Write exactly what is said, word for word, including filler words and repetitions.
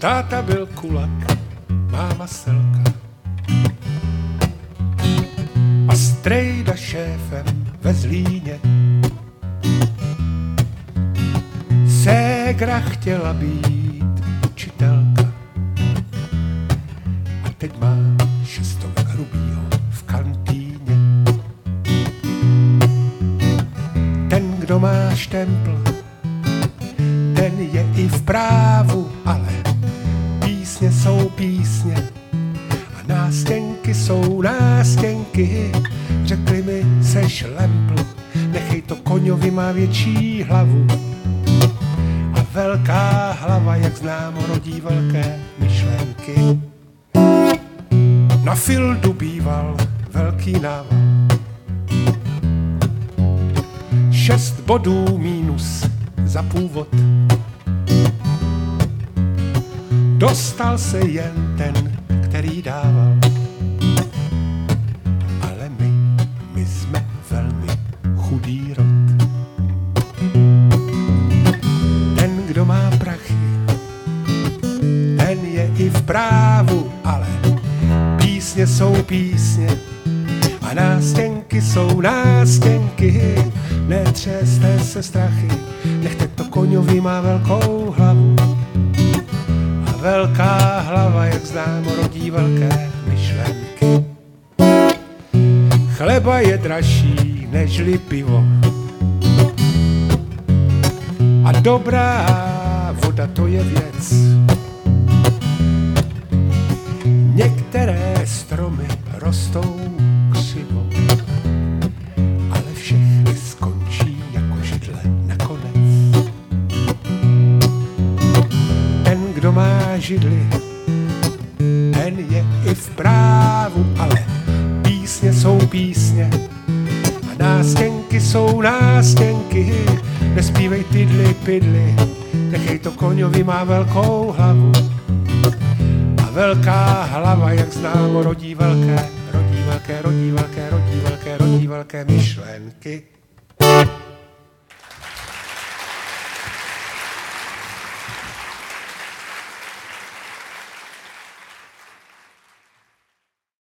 Táta byl kulak, máma selka a strejda šéfem ve Zlíně. Ségra chtěla být učitelka a teď má šestovek hrubýho v kantýně. Ten, kdo má štempl, ten je i v právu, ale písně jsou písně a nástěnky jsou nástěnky. Řekli mi, seš lempl, nechej to koňovi, má větší hlavu. A velká hlava, jak známo, rodí velké myšlenky. Na fildu býval velký nával, šest bodů mínus za původ. Dostal se jen ten, který dával. Ale my, my jsme velmi chudý rod. Ten, kdo má prachy, ten je i v právu, ale písně jsou písně a nástěnky jsou nástěnky. Netřeste se strachy, nechte to koňovi, má velkou hlavu. A velká hlava, jak známo, rodí velké myšlenky. Chleba je dražší nežli pivo a dobrá voda, to je věc. Některé stromy rostou křivo, ale všechny skončí jako židle nakonec. Ten, kdo má židli, ten je i v právu, ale písně jsou písně a nástěnky jsou nástěnky. Nespívej tydly pydly, nechej to koňovi, má velkou hlavu. A velká hlava, jak známo, rodí velké, rodí velké, rodí velké, rodí velké, rodí velké myšlenky.